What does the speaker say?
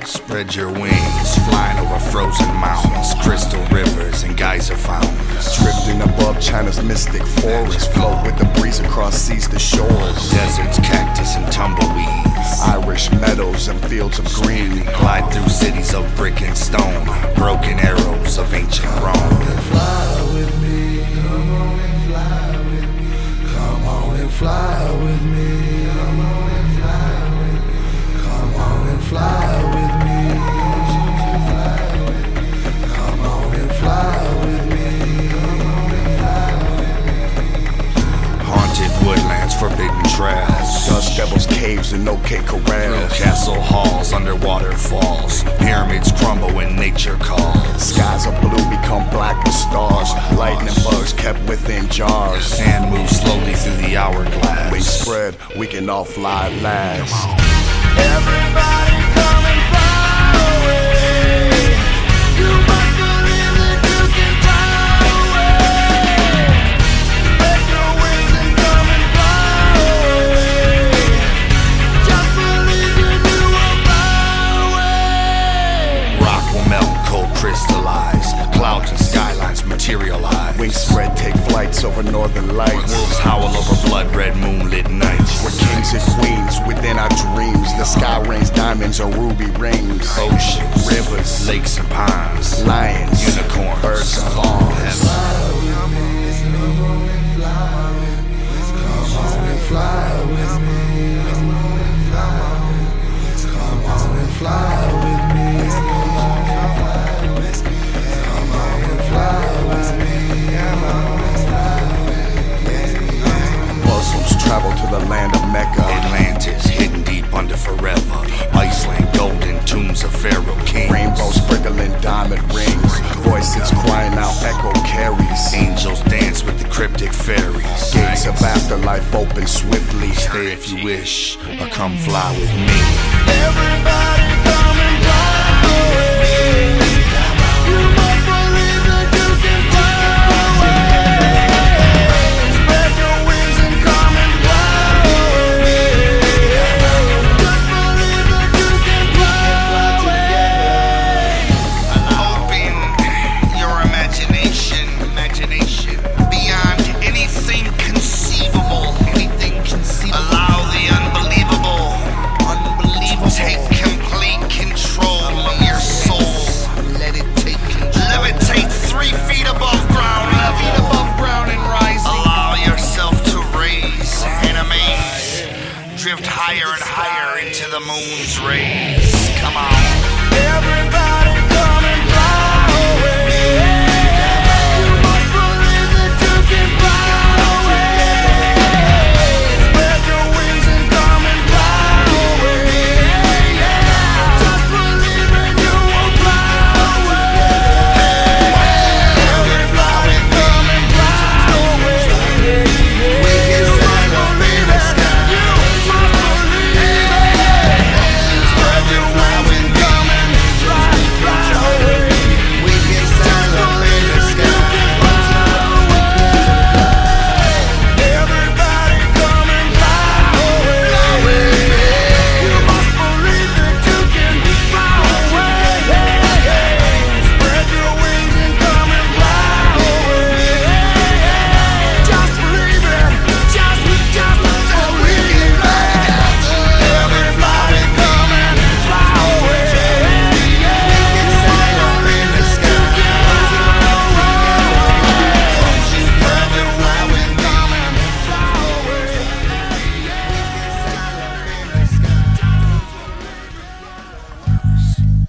Spread your wings, flying over frozen mountains, crystal rivers and geyser fountains. Drifting above China's mystic forest, float with the breeze across seas to shores. Deserts, cactus and tumbleweeds, Irish meadows and fields of green. glide through cities of brick and stone, broken arrows of ancient Rome. Fly with me, come on and fly with me, come on and fly with me, come on and fly with me, come on and fly with me, come on and fly with me, Haunted woodlands, forbidden trails, Dust devils, caves, and OK corrals. castle halls, underwater falls, pyramids crumble when nature calls. Skies of blue become black with stars. Lightning bugs kept within jars. Sand moves slowly through the hourglass. Wings spread, we can all fly at last. everybody come and fly away. You must believe that you can fly away. Spread your wings and come and fly away. Just believe that you will fly away. Rock will melt, cold crystallize, clouds and skylines materialize. Wings spread, take flights over northern lights. Wolves howl over blood-red moonlit nights. We're kings and queens within our dreams. The sky rains diamonds or ruby rings. Oceans, Rivers, lakes and ponds, lions, unicorns, birds and fawns. Fly with me, come on and fly with me, come on and fly with me, come on and fly with me, come on and fly with me, come on and fly with me, come on and fly with me, come on and fly with me. Muslims travel to the land of Mecca. Atlantis, hidden deep under forever. Iceland, golden tombs of Pharaoh kings. Rainbows sprinkling diamond rings. Voices crying out, echo carries. Angels dance with the cryptic fairies. Gates of afterlife open swiftly. Stay if you wish, or come fly with me. Everybody come and fly away. You must believe that you can fly away. Spread your wings and come and fly away. Just believe that you can fly away. Open your imagination, beyond anything conceivable. Allow the unbelievable, take complete control of your soul. Let it take control. Levitate 3 feet above ground, and rise. Allow yourself to raise and amaze. Drift higher and higher into the moon's rays. Come on. Everybody